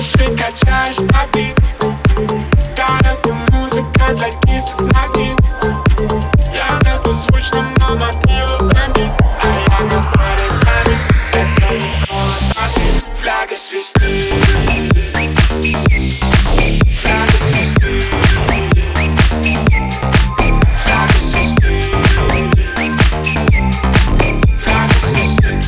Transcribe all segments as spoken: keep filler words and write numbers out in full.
Танцуешь и качаешь на бит. Дорогая музыка для кисок на вид. Я на беззвучном, но мобилу бомбит. А я на паре занят, это не город. Фляга свистит, фляга свистит, фляга свистит, фляга свистит.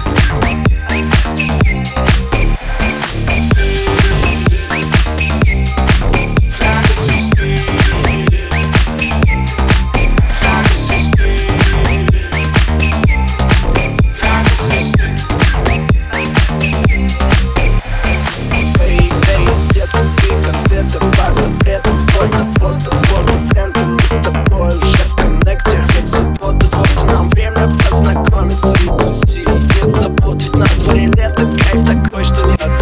Нет забот, ведь на дворе лето, кайф такой, что нет